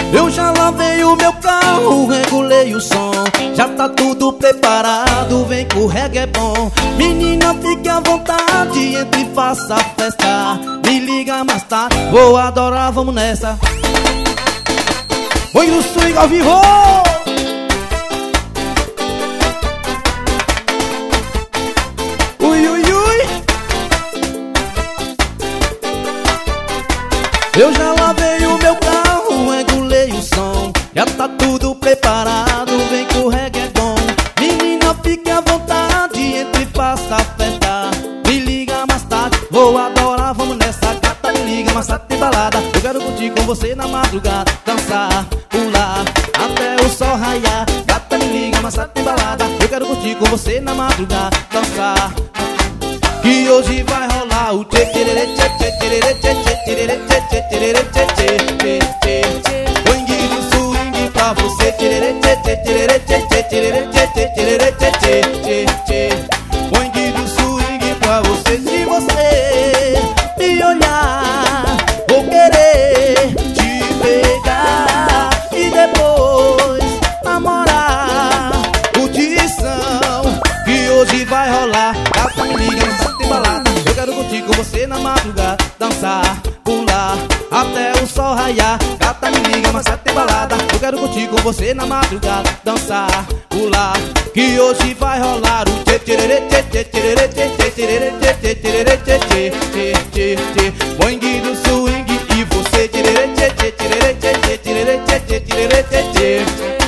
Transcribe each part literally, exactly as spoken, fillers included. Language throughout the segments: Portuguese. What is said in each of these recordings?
Eu já lavei o meu carro, regulei o som, já tá tudo preparado, vem que o reggae é bom. Menina, fique à vontade, entre e faça a festa. Me liga mais tarde, vou adorar, vamos nessa. Põe no swing ao vivo. Ui, ui, ui. Eu já lavei o meu carro, regulei o som, já tá tudo preparado, vem que o reggae é bom. Menina, fique à vontade, entre e faça a festa. Me liga mais tarde, vou adorar, vamos nessa. Gata, me liga mais tarde, tem balada. Eu quero curtir com você na madrugada, dançar, pular, até o sol raiar. Gata, me liga mais tarde, tem balada. Eu quero curtir com você na madrugada, dançar, que hoje vai rolar o tchê tchê tchê tchê tchê tchê tchê tchê tchê tchê tchê tchê. Swing do swing pra você, tchê tchê tchê tchê tchê tchê tchê tchê tchê tchê. Swing do swing pra você. Se você me olhar, vou querer te pegar e depois namorar. Curtição que hoje vai rolar. Gata, me liga, não tem balada. Eu quero curtir com você na madrugada, dançar, pular, até o sol raiar. Gata, me liga, mas tem balada. Eu quero curtir com você na madrugada, dançar, pular, que hoje vai rolar o tchê tchê tchê tchê tchê tchê tchê tchê tchê tchê tchê tchê tchê. Swing do swing e você tchê tchê tchê tchê tchê tchê tchê tchê tchê tchê.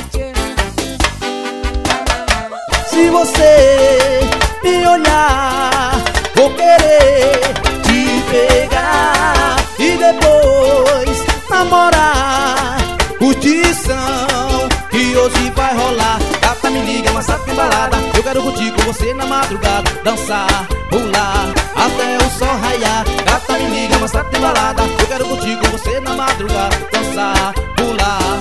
Se você me olhar, vou querer te pegar e depois namorar. Curtição que hoje vai rolar. Gata, me liga, mas sabe que balada. Eu quero curtir com você na madrugada, dançar, pular, até o sol raiar. Gata, me liga, mas sabe que balada. Eu quero curtir com você na madrugada, dançar, pular.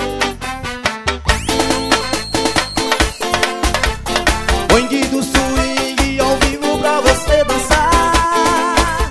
Swing do swing ao vivo pra você dançar.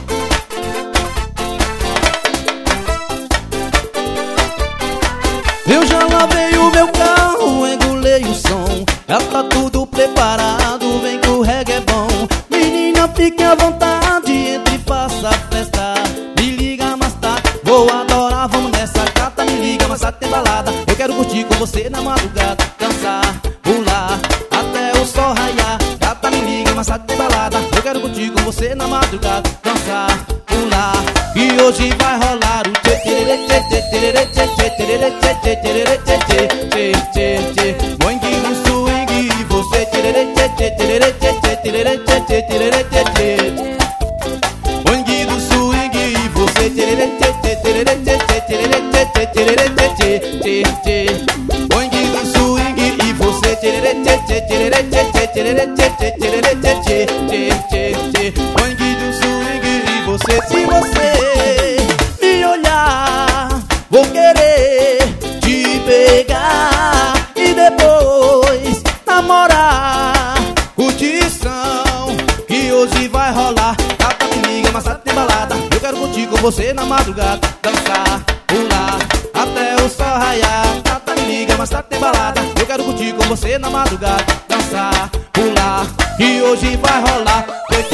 Eu já lavei o meu carro, regulei o som, já tá tudo preparado, vem que o reggae é bom. Menina, fique à vontade, entre e faça a festa. Me liga mais tarde, vou adorar, vamos nessa. Gata, me liga mais tarde, tem balada. Eu quero curtir com você na madrugada, dançar, pular, até o sol raiar. Gata, me liga, mas sabe tem balada. Eu quero curtir com você na madrugada, dançar, pular, e hoje vai rolar o tchê tchê tchê tchê tchê tchê tchê tchê tchê tchê tchê tchê. Swing no swing e você tchê tchê tchê tchê tchê tchê tchê tchê tchê. Swing do swing e você tchê tchê tchê tchê tchê tchê tchê tchê. Swing do swing e você tchê tchê tchê tchê tchê tchê tchê tchê. Swing do swing e você. Se você me olhar, vou querer te pegar e depois namorar. Curtição que hoje vai rolar. Gata, me liga, mas sabe tem balada. Eu quero curtir com você na madrugada, dançar, pular, até o sol raiar. Gata, me liga, mas sabe tem balada. Eu quero curtir com você na madrugada, dançar, pular, que hoje vai rolar.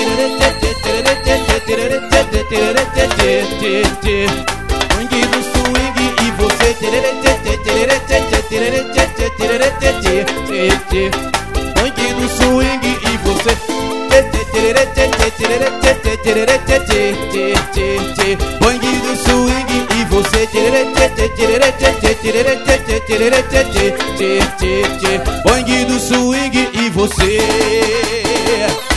Swing do swing e você swing do swing e você swing do swing e você swing do swing e você.